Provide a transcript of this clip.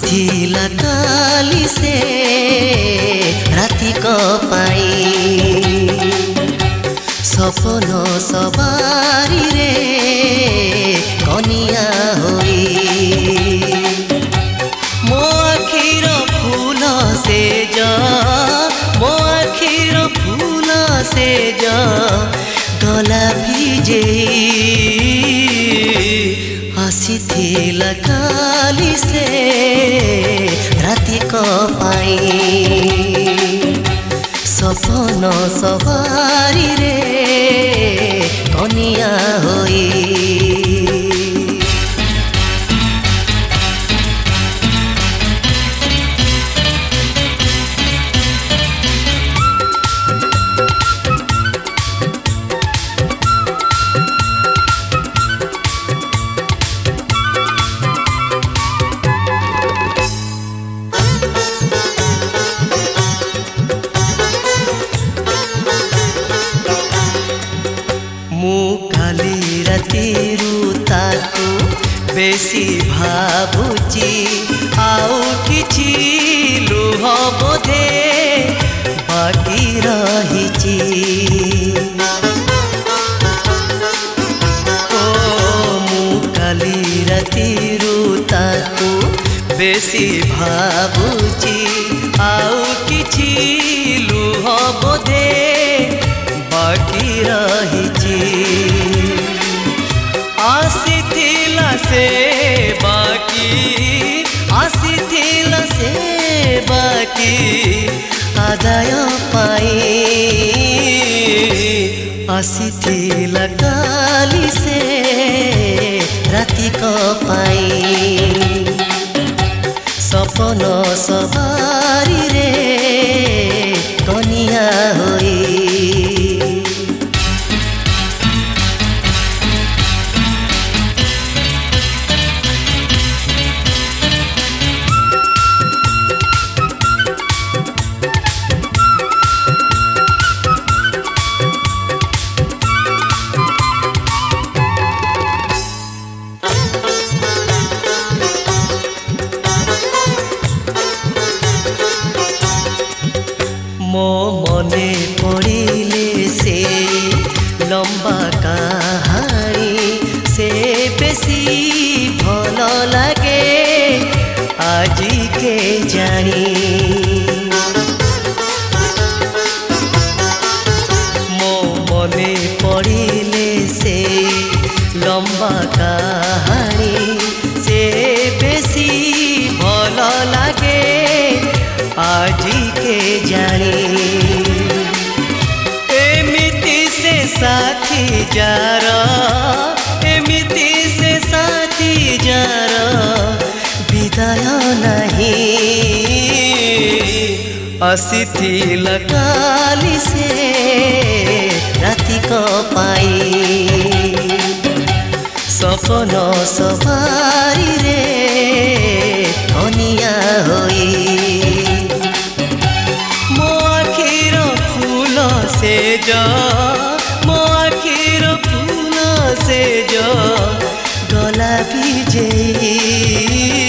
ଆସିଥିଲା କାଲି ସେ ରାତିକ ପାଇଁ ସପନ ସବାରିରେ କନିଆ ହୋଇ ମୋ ଆଖିର ଫୁଲ ସେଜ ମୋ ଆଖିର ଫୁଲ ସେଜ ଗଲା ଭିଜେଇ ଆସିଥିଲା କାଲି ସେ ରାତିକ ପାଇଁ ସପନ ସବାରିରେ କନିଆ ହୋଇ काली रातिरु ताकू बेसी भाबुची आउ किछि लुह बोधे बाकी रहिची ओ मु काली रातिरु ताकू बेसी भाबुची आउ किछि लुह बोधे बाकी रहिची आसीथिला से बाकी आदाय पाई आसीथिला काली से रातिक पाई सपन सवारिरे कनिया होई मो मने पड़िले से लंबा कहानी से बेसी भल लगे आज के जानी मो मने पड़िले से लंबा कहानी से बेसी भल लगे आज के जानी एमिति से साथी जार एमिति से साथी जार विदाय नहीं आसीथिला काली से रातिक पाई सपन सवारिरे कनिया होई मो आखिर फूल से गला भिजेई